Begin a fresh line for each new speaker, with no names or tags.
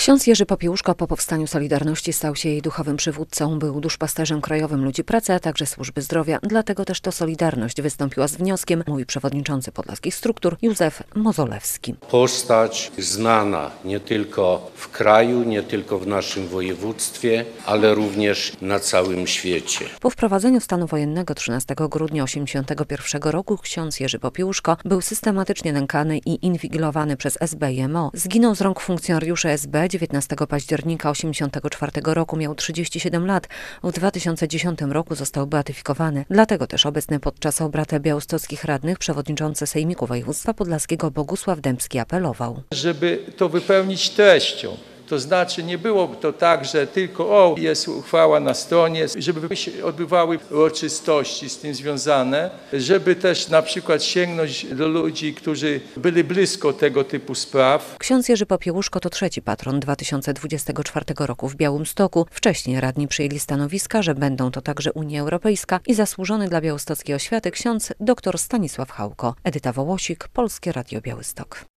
Ksiądz Jerzy Popiełuszko po powstaniu Solidarności stał się jej duchowym przywódcą, był duszpasterzem krajowym ludzi pracy, a także służby zdrowia. Dlatego też to Solidarność wystąpiła z wnioskiem, mówi przewodniczący podlaskich struktur Józef Mozolewski.
Postać znana nie tylko w kraju, nie tylko w naszym województwie, ale również na całym świecie.
Po wprowadzeniu stanu wojennego 13 grudnia 1981 roku ksiądz Jerzy Popiełuszko był systematycznie nękany i inwigilowany przez SB i MO. Zginął z rąk funkcjonariuszy SB 19 października 1984 roku, miał 37 lat. W 2010 roku został beatyfikowany. Dlatego też obecny podczas obrad białostockich radnych przewodniczący Sejmiku Województwa Podlaskiego Bogusław Dębski apelował,
żeby to wypełnić treścią. To znaczy nie było to tak, że tylko jest uchwała na stronie, żeby się odbywały uroczystości z tym związane, żeby też na przykład sięgnąć do ludzi, którzy byli blisko tego typu spraw.
Ksiądz Jerzy Popiełuszko to trzeci patron 2024 roku w Białymstoku. Wcześniej radni przyjęli stanowiska, że będą to także Unia Europejska i zasłużony dla białostockiej oświaty ksiądz dr Stanisław Hałko. Edyta Wołosik, Polskie Radio Białystok.